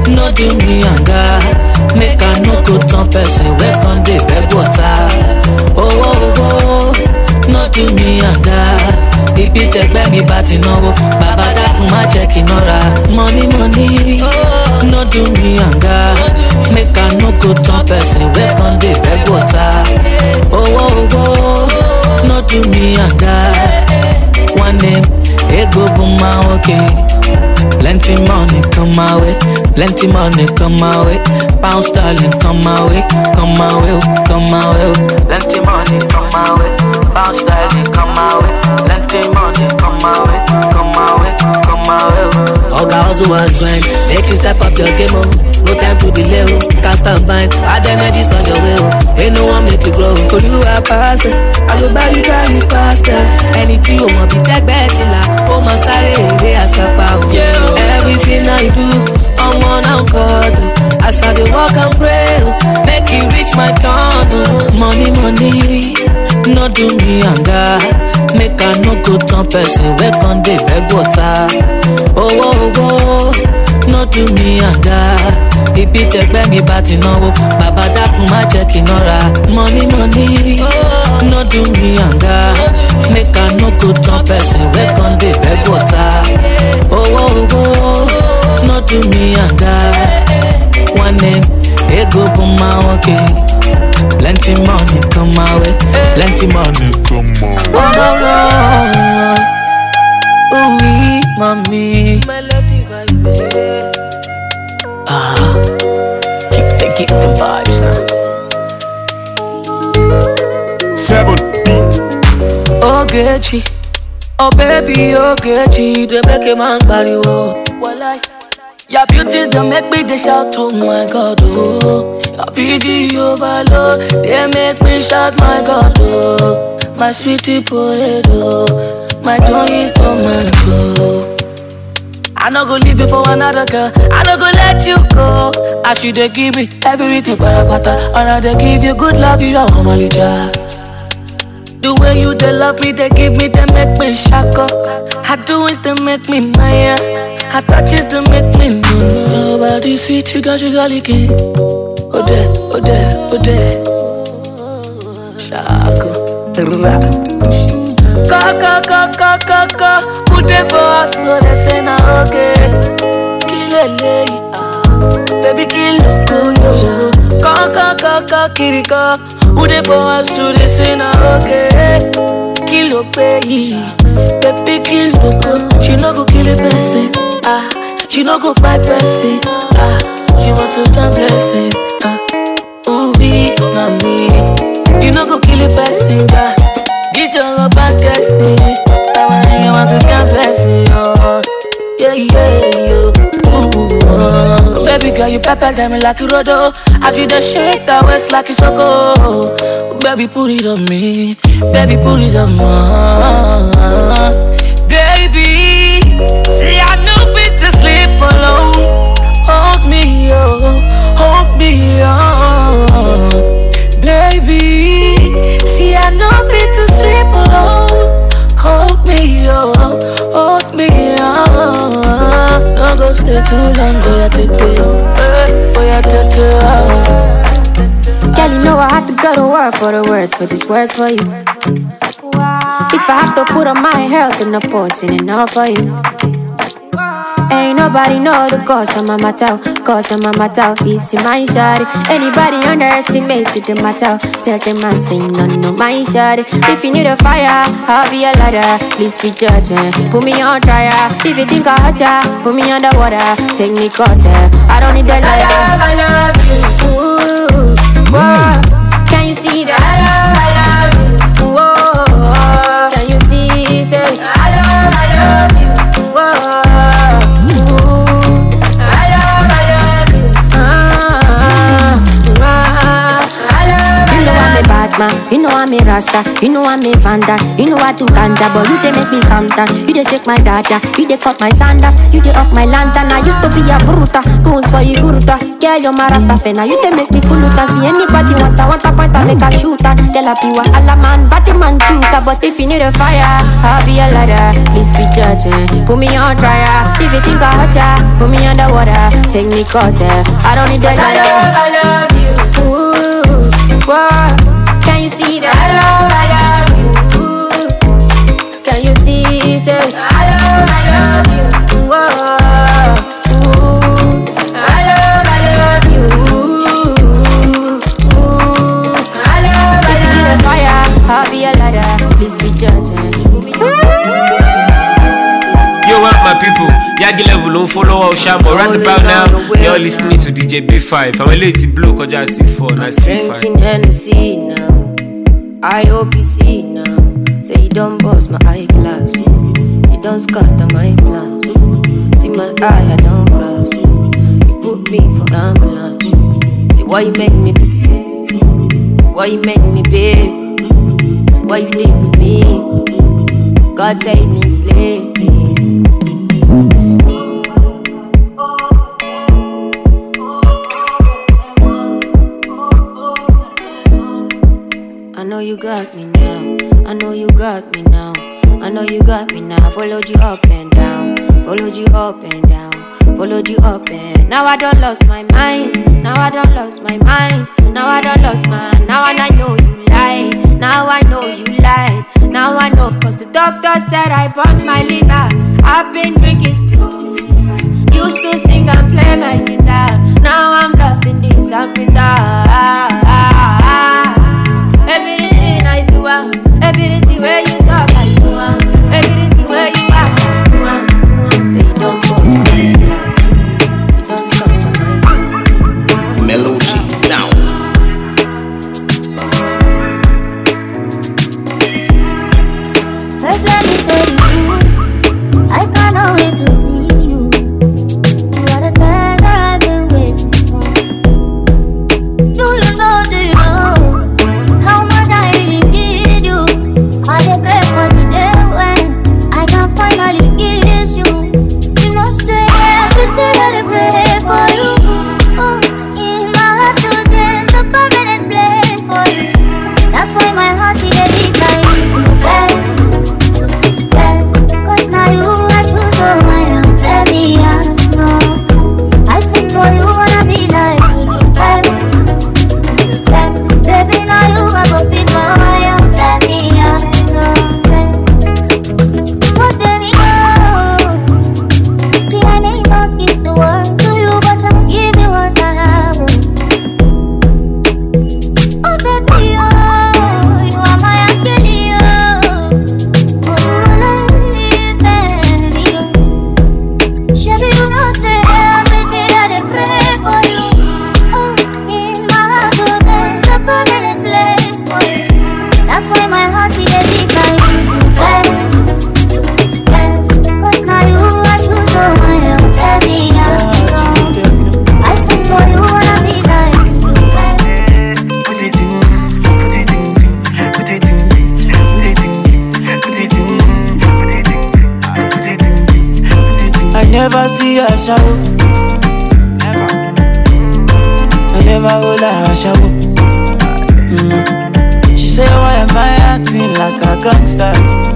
no do me anger. Make I no go turn person wey come dey beg water. Oh oh oh, no do me anger. Ibi tẹgbẹ́ mi bá ti náwó, bàbá dákun má jẹ́ kí n nọ́ra. Money money, no do me anger. Make I no go turn person wey come dey beg water. Oh oh oh, no do me anger. One name, ego boom my okay. Plenty money come my way, plenty money come my way. Pound sterling come my way, come my way, come my way. Plenty money come my way, pound sterling come my way. Plenty money come my way, come my way, come my way. All guys who want grind, make you step up your game, oh. No time to delay, oh. Cast and bind, add energies on your way, oh. Ain't no one make you grow. Could you have passed it? I go buy you carry faster. Anything you want, be take better, la. Oh my sorry, they are so power. Everything I do, I'm on our God. As I dey walk and pray, make you reach my turn. Money, money, no do me anger. Make I no go turn person wey come dey beg water. Oh oh oh, no do me anger. Ibi tẹgbẹ́ mi bá ti náwó, bàbá dákun má jẹ́ kí n nọ́ra. Money, money, no do me anger. Make I no go turn person wey come dey beg water. Oh oh oh, no do me anger. One name, ego boom my okay. Plenty money come my way, plenty money come my way. Oh no no, ooh wee, mommy. Melody vibe. Ah, keep the keep the vibes now. Seven beat. Oh Gechi, oh baby, oh Gechi, they make a man pariwo. Walai, your beauties they make me they shout, oh my God, oh. Your biggie overload, they make me shout, my God, oh. My sweetie potato, my joint tomato. I no go leave you for another girl, I no go let you go. As you they give me everything, para pata, and I they give you good love, you don't want child. The way you they love me, they give me, they make me shock up. I do is they make me maya. I touches they make me know. Nobody sweet, you got you got licking. Ode, ode, ode. Shako. Kaka, kaka, kaka. Put it for us, so they say na okay. Kill a lady, baby kill go yo. Kaka, kaka, kirika. Put it for us, so they say na okay. Kill a baby, baby kill go. She no go kill a person, ah. She no go buy person, ah. She wants to damn blessing, ah. Ooh, be not me. You no go kill a person, ah. This your love back blessing. I want you want to damn blessing, oh. Yeah, yeah, yo. Ooh, oh. Baby girl, you pepper them like a rodo. I feel the shake that waist like it's so cold. Baby, put it on me. Baby, put it on me. Baby, see I know fit to sleep alone. Hold me, oh, hold me, oh. Baby, see I know fit to sleep alone. Hold me, oh, hold me, oh. Don't go stay too long, boy, I did it. Boy, I did it. Girl, you know I have to go to work for the words, for these words for you. If I have to put on my health in a post, in enough for you. Ain't nobody know the cause of my matter, cause of my matter. It's in my shawty. Anybody underestimated the matter, tell them I say no, no, my shawty. If you need a fire, I'll be a ladder. Please be judging, put me on trial. If you think I hurt ya, put me underwater. Take me cutter, I don't need that liar. I love, I love you. Ooh, whoa, can you see that? I love, I love you. Whoa, can you see? Say I love, I love you. Whoa. You know I'm rasta, you know I'm a fanda. You know I do ganja, but you they make me calm down. You they shake my data, you they cut my sandals, you they off my lantern. I used to be a bruta, goons for you guruta. Girl, you're my rasta fena, you they make me kuluta. See anybody want a want a point, I make a shooter. Tell a piwa, alla man, batty man chuka. But if you need a fire, I'll be a ladder. Please be judging, put me on trial. If you think I hurt ya, put me underwater. Take me cutter, I don't need the dollar. I love, I love you. Ooh, whoa. Can you see that? I love, I love you. Ooh. Can you see that? I love, I love you. Whoa. Ooh. I love, I love you. Ooh. I love, I love you. Fire, I'll be a ladder. Please be judging. Yo, what my people? Yagi level on follow our shamo. Right about now, you're listening to D J B five. I'm a lady blue, cause I see four, and I see five. Drinking Hennessy now. I hope you see now. Say you don't bust my eyeglass. You don't scatter my plans. See my eye, I don't cross. You put me for ambulance. See why you make me be. See why you make me babe. See what you did to me. God save me, please. I know you got me now. I know you got me now. I know you got me now. Followed you up and down. Followed you up and down. Followed you up and now I don't lost my mind. Now I don't lost my mind. Now I don't lost my. Now and I know you lied. Now I know you lied. Now I know, cause the doctor said I burnt my liver. I've been drinking. Used to sing and play my guitar. Now I'm lost in this and bizarre. Everything I do, uh, everything where you talk, I do, uh, everything where you ask, I do, uh, so you don't post on my plans, you don't stop on my plans. Melody sound. First let me say to you, I cannot wait to see you. You are the treasure I've been waiting for. Do you know, do you know how much I really need you? I dey pray for the day when I can finally kiss you. You know say every day I dey pray for you. Oh, in my heart today is a permanent place for you. That's why my heart is a beat like you. Cause now you I choose so I am very young. No, I sing for you wanna be like you. Baby, now you I go pick my I am very young. What do we know? See, I may not give the world to you, but I'll give you what I have. Oh, baby, oh, you are my angel, oh, oh, you are like me, oh. Shabby, you know, say every day I dey pray for you. Oh, in my heart, oh, there's a permanent place for you. That's why my heart is a beat like you. Cause now you I choose, so I am very young. I sing for you wanna be like you. Put it in, put it in, put it in, put it in, put it in, put it in, put it in. I never see her shower. I never hold her shower. Mm. She say, why am I acting like a gangster?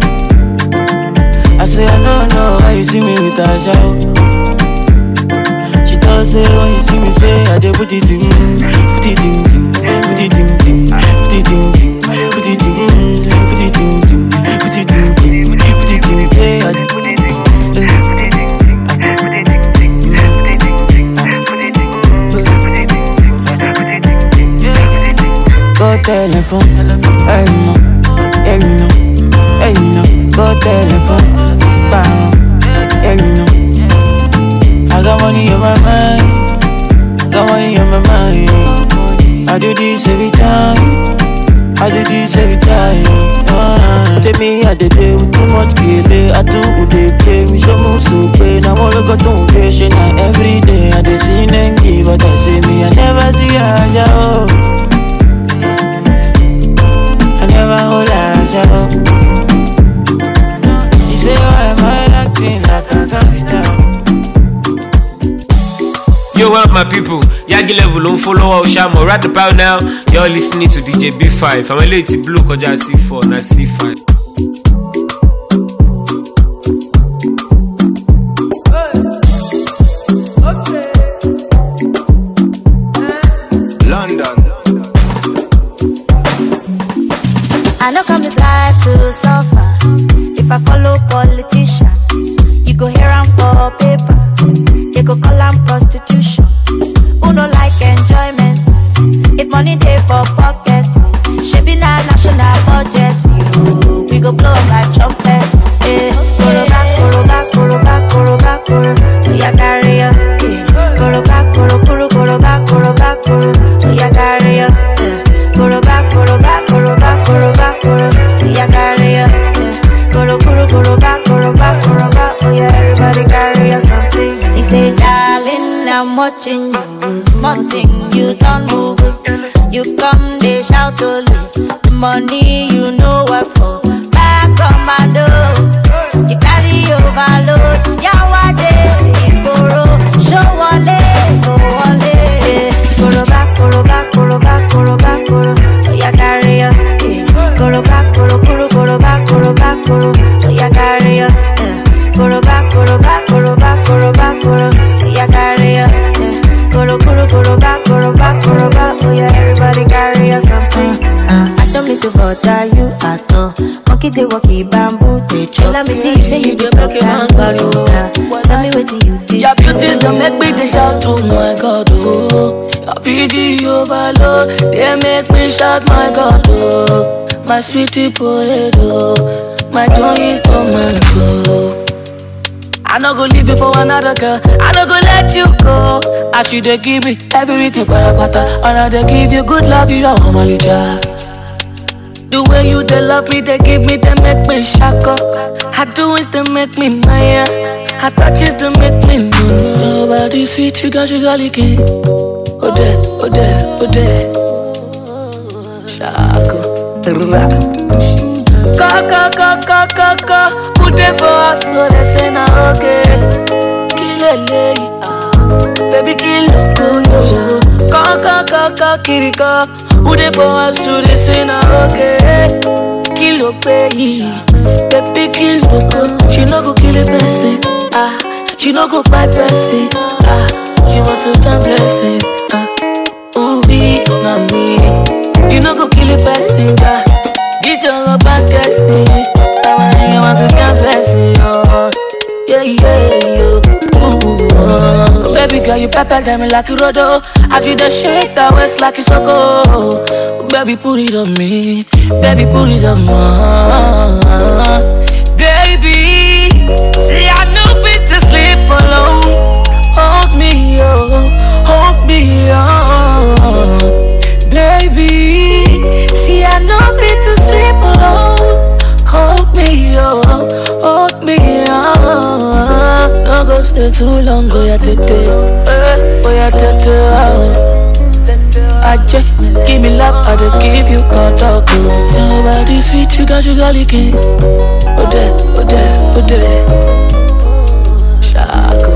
I say, I don't know why you see me with a shower. She does say, when you see me say, I dey put it in, put it in, in, put it in, in, put it in, in, put it in, in, put it in, in, put it in, in, put it in, say, I dey put it in, put it in, put it in, put it in, put it in. Go telephone, hey no, hey no, hey no. Go telephone, bang, hey no. I got money on my mind, I got money on my mind. I do this every time, I do this every time. Uh, say me I dey play with too much kele. I do who dey play me show me so pain. I wanna go to patient and every day I dey see them give, but I say me I never see her. Oh, I never. my people, Yagi level on follow Oshamo. Right about now, you're listening to D J B five. I'm a lady blue koja C four na C five. London. I know come this life to suffer. If I follow politician, you go hear am for paper. They go call am prostitution. Who no like enjoyment? If money dey for pocket, shebi na national budget. You, we go blow up like trumpet. Eh, koroba, koroba, koroba, koroba, koro. We a carry ya. Eh, koroba, koro, koro, koroba, koroba, koro. We a carry ya. Eh, koroba, koroba, koroba, koroba, koro. We a carry ya. Eh, koro, koro, koroba, koroba, koroba. Oh yeah, everybody carry ya something. He say, darling, I'm watching you. Small thing, you don't move. You come, they shout only. The money you know work for. Back commando. You carry overload. Yawade, Igoro. Show wale, go wale. Koro back, koro back, koro back, koro back, koro. Oh yeah, carry ya. Koro back, koro, koro, koro back, koro back, koro. Oh yeah, carry ya. Koro back, koro back, koro back, koro back, koro. Oh yeah, carry ya. Koro, koro, koro back, koro back, koro back. Oh yeah, everybody carry ya something. Uh, I don't mean to bother you at all. Monkey they walkie bamboo they chop. Let me tell you, say you dey broke your man baro. Tell me what you feel. Your beauty don't make me they shout, oh my God, oh. Your beauty overload, they make me shout, my God, oh. My sweetie potato, my joint tomato. I no go leave you for another girl. I no go let you go. As you dey give me everything, parapata. And I dey give you good love, you don't want my licha. The way you they love me, they give me, they make me shock up. I do is they make me maya. I touch is they make me no. Nobody sweet, you got you got licking. Oh there, oh there, oh there. Shako. Kaka, kaka, kaka. Put it for us, so they say na okay. Kill a lady, baby kill go yo. Kaka, kaka, kirika. Put it for us, so they say na okay. Kill a baby, baby kill go. She no go kill a person, ah. She no go buy person, ah. She wants to damn blessing, ah. Ooh, be not me. You no go kill a person, ah. This your back destiny. I want to confess it, oh. Yeah, yeah, yeah. Ooh, oh. Baby girl, you pepper them like a rodo. As you the shake that waist like it's so cold. Baby, put it on me. Baby, put it on me. Baby, see I know fit to sleep alone. Hold me, oh, hold me, oh. Baby, see I know fit to sleep alone. Hold me, oh, hold me, oh. Don't go stay too long, go ya tete, eh, go ya tete, oh. I just give me love, I just give you contact. Nobody sweet, you got you got licking. Oh there, oh there, oh there. Shako,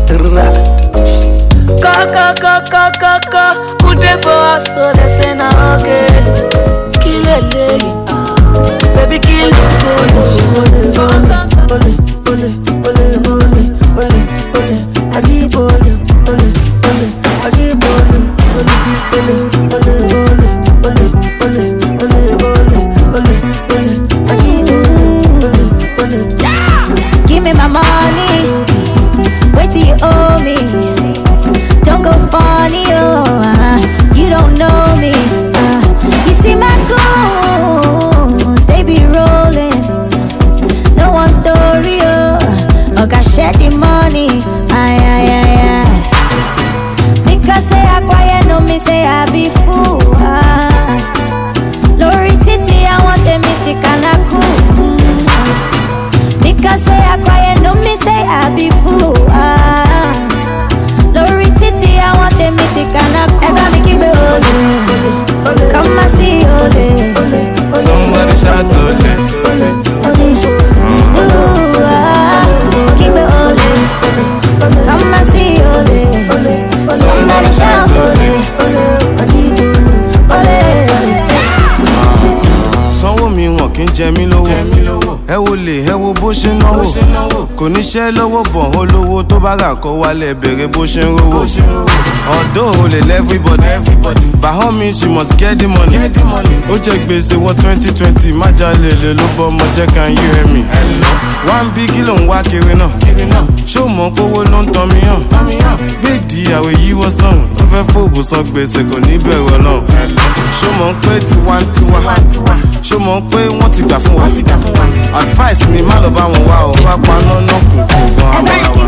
kaka, kaka, kaka. Put it for us, so they say na okay. Kill a lady, baby kill it. Ole, ole, ole, ole, ole, ole, ole. I keep ole, ole, ole, I keep ole, ole, ole, ole, ole, ole, ole, ole, ole, ole, ole. I keep ole, ole, ole. Give me my money, wait till you owe me. Don't go funny, oh, uh, you don't know me. Uh, you see my goons, they be rolling. No one story, oh, oh, gotta share the money. Ay, ay, ay, ay. Because say I quiet, no me say I be fool. Uh, Lori Titi, I want them to kind of cool. Because say I quiet, no me say I be fool. Uh, Lori Titi, I want them to kind of cool. Ever me keep it ole, come and see ole. Somebody shout ole, ole, ooh, ah, keep it ole, come and see ole. Somebody ṣe lówó bọ̀ ó lówó tó bá rà kó wálé bèrè bó ṣe ń rówó. Although ó lè lẹ́ everybody, by all means you must get the money. Ó jẹ́ gbèsè wọ twenty twenty, má jalè lè ló bọ́ ọmọ jẹ́ can you hear me? One big kí ló ń wá kiri náà? Ṣó mọ̀ kówó ló ń tan mi hàn? Gbèdì àwẹ̀ yíwọ́ sọ̀hún, ó fẹ́ fòbò sọ gbèsè kò ní bẹ̀rù ọlọ́run. Ṣó mọ̀ pé tiwantiwa, ṣó mọ̀ pé wọ́n ti gbà fún wa? Advice mi má lọ bá wọn wá o, wá paná náà kù kù gan amọ̀ra wa.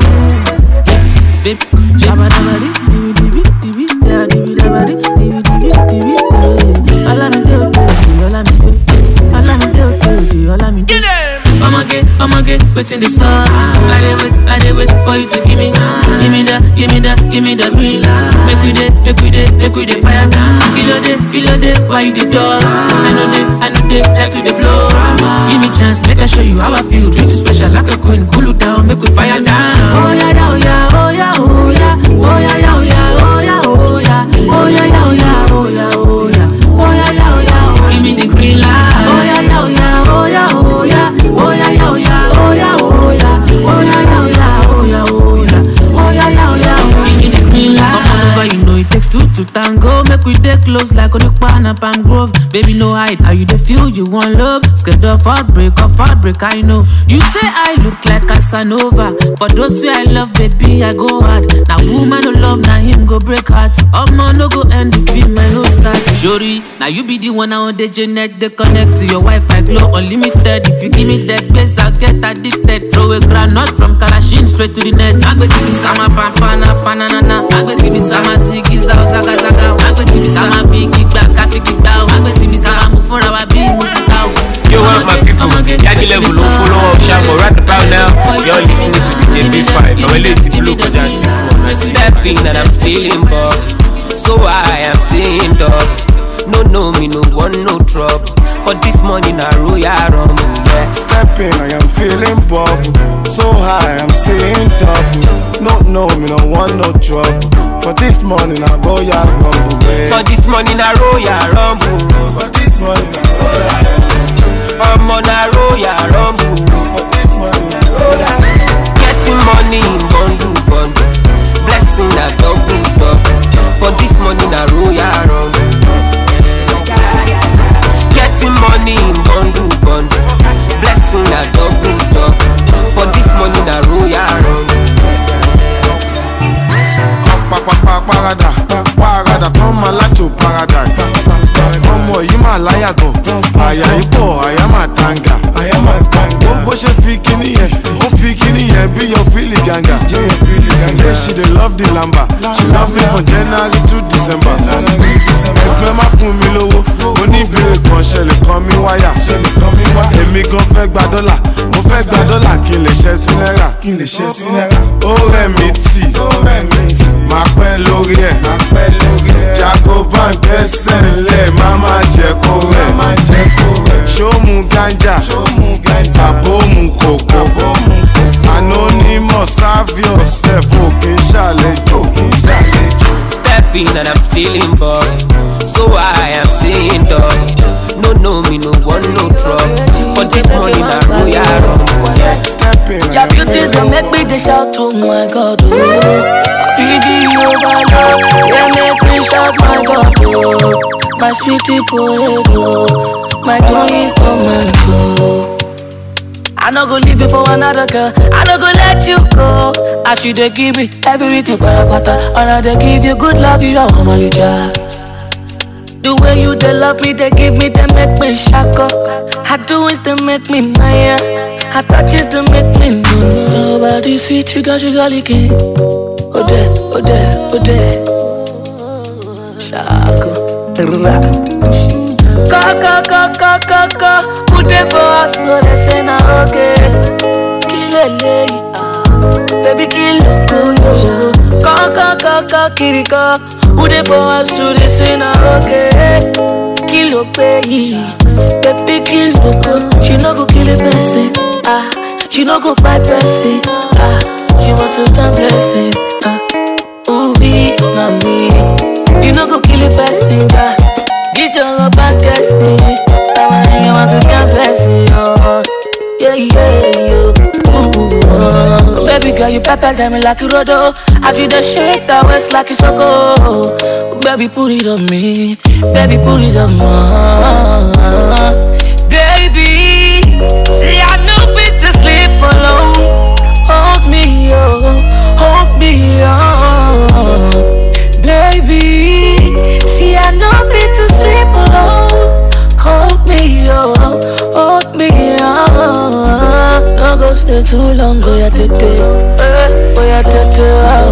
I'ma get, I'ma get, waiting the sun. I dey wait, I dey wait for you to give me, give me the, give me the, give me the green light. Make we dey, make we dey, make we dey fire down. Kilo day, kilo day, why you the door? I know they, I know they, like to the blow. Give me chance, make I show you how I feel. Treat you special like a queen, cool you down, make we fire down. Oh yeah, oh yeah, oh yeah, oh yeah, oh yeah, oh yeah, oh yeah, oh yeah, oh yeah, oh yeah, oh yeah, oh yeah, oh yeah, oh yeah, give me the green light. Oh yeah, oh yeah, oh yeah, oh yeah. Oh yeah, yeah, oh yeah, oh yeah, oh yeah, oh yeah, yeah, oh yeah, oh yeah, oh yeah, oh yeah, yeah, oh yeah. Give me the green light. Come on over, you know it takes two to tango. Make we dey close like Onukpa and Palm Grove. Baby, no hide, how you dey feel? You want love? Scared of heartbreak, of heartbreak, I know. You say I look like Casanova. For those who I love, baby, I go hard. Now woman no love, now him go break heart. Oh man, no go end the film, I no start. Shori, now you be the one on the Janet. They connect to your Wi-Fi, glow unlimited. If you give me that base, I'll get addicted. Throw a granite from Kalashin straight to the net. Agbe tibi sama pampana panana. Agbe tibi sama zigi zao zaga zaga. Agbe tibi sama bigi baka bigi bao. Agbe tibi sama mufura wa bi mufutao. Yo, what my people? Yagi level no follow up Shambo. Right about now, you're listening to D J B five. I'm a lady blue Kojasi phone. I stepping and I'm feeling bored. So I am seeing dog. No, no, me no want no trouble. For this morning I roll ya rum, yeah. Stepping, I am feeling bubble. So high, I'm seeing double. No, no, me no want no trouble. For this morning I roll ya rumble, yeah. For this morning I roll ya rumble. For this morning I roll ya rumble. I'm on a roll ya rumble. For this morning I roll ya rumble. Getting money in bundle, bundle. Blessing a double, double. For this morning I roll ya rumble. Money in bundle, bundle. Blessing a double, double. For this money na roll ya run. Parada, parada, turn my life to paradise. Ọmọ yìí máa láyà gan, àyà ipò, àyà máa tanga. Ó bó ṣe fi kíní yẹn, ó fi kíní yẹn bí yọ fílì gàngà. Say she dey love the lamba, she love me from January to December. Ẹgbẹ́ má fún mi lówó, mo ní ìbéèrè kan ṣẹlẹ̀ kan mi wáyà. Èmi gan fẹ́ gba dọ́là, mo fẹ́ gba dọ́là kí n lè ṣẹ́ sí náírà. Ó rẹ̀ mí tì, máa pẹ́ lórí ẹ̀. Jago bank gbẹ́sẹ̀ ńlẹ̀, má má jẹ́ kó rẹ̀. Ṣó mu ganja, tàbó mu kòkó. Anonymous, serve yourself, ò kì í ṣàlejò. Stepping and I'm feeling bored. So I am saying dog. No, no, me no want no trouble. For this morning I roll ya run. Stepping. Your beauty don't make me they shout, oh my God, oh. Biggie overload, they make me shout, my God, oh. My sweetie potato, my joy tomato. I no go leave you for another girl. I no go let you go. As you dey give me everything, para pata. And I dey give you good love, you know I'm a licha. The way you dey love me, they give me, they make me shako. I do is they make me maya. I touch is they make me know. Nobody sweet, you got you got licking. Ode, ode, ode. Shako. Kaka, kaka, kaka. Put it for us, so they say na okay. Kill a lady, baby kill go yo. Kaka, kaka, kirika. Put it for us, so they say na okay. Kill a baby, baby kill go. She no go kill a person, ah. She no go buy person, ah. She wants to damn blessing, ah. Ooh, be na me. You no go kill a person, ah. This your back blessing. I want to get blessing, oh. Yeah, yeah, yeah. Ooh, oh. Baby girl, you pepper them like a rodo. I feel the shake that waist like it's go. Baby, put it on me. Baby, put it on me. Baby, see I know fit to sleep alone. Hold me up, hold me up. Baby, see I know fit to sleep alone. Hold me up, hold me up. Don't go stay too long, go ya tete, eh, go ya tete.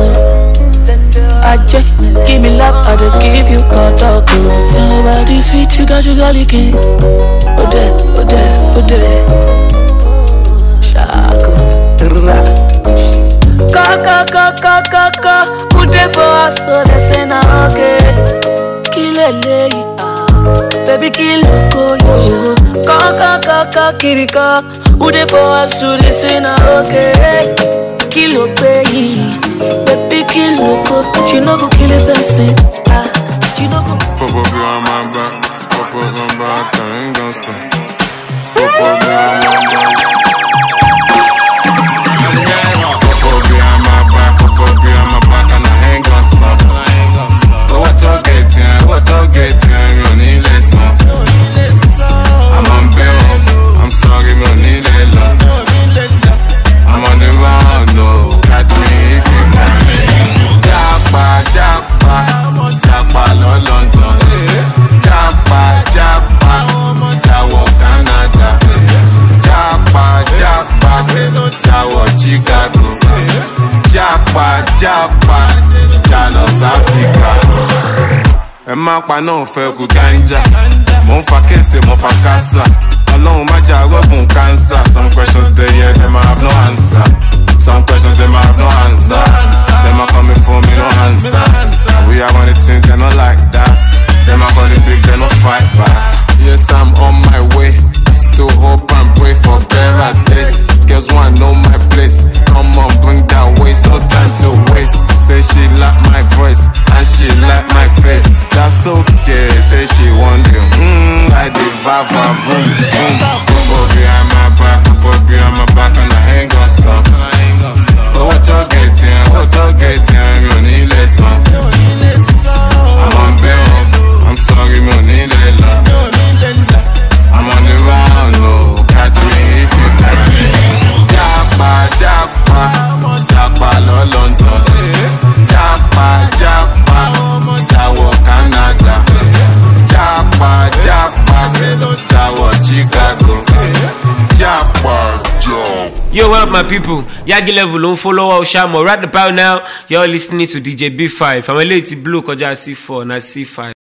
Ajay, give me love, I dey give you contact. Nobody sweet, you got you got licking. Ode, ode, ode. Shako, ra. Kaka, kaka, kaka, ode for us, so they say na okay. Kilele, baby kill go yo. Kaka, kaka, kirika, ode for us, so they say na okay. Kilo baby, baby kilo go. She no go kill a person. Ah, she no go. Pop up behind my back, pop up on back, I ain't gon' stop. Pop up behind my back. Pop up behind my back, pop up behind my back, and I ain't gon' stop. Oh, what to get in, what to get in, you need listen. I'm on bail, I'm sorry, you need love. I'm on the round, no, catch me if you can. Japa, japa, japa, lo London. Japa, japa, jawo Canada. Japa, japa, jawo Chicago. Japa, japa, jalo Africa. Ẹ má pa náà fẹ́ kú ganja. Mo ń fa kése, mo fa kásá. Ọlọ́run má jà rọ́gùn cancer. Some questions they yeah, them I have no answer. Some questions them I have no answer. Them are coming for me, no answer. And we are one of the things they not like that. Them are calling big, they no fight back. Yes, I'm on my way. Still hope and pray for better days. Girls wanna know my place. Come on, bring that waist, no time to waste. Say she like my voice and she like my face. That's okay. Say she want them. Mmm, I did vibe, vibe, boom, boom. Go behind my back, go behind my back, and I ain't gon' stop. Oh, what to get in, what to get in, you need listen. I'm on bail, I'm sorry, you need love. I'm on the round, no, catch me if you can. Japa, japa, japa, lo London. Japa, japa, jawo Canada. Japa, japa, jawo Chicago. Japa, japa. Yo, what up, my people? Yagi level on follow our Shamo. Right about now, you're listening to D J B five. I'm a lady blue, Koja C four, and I C five.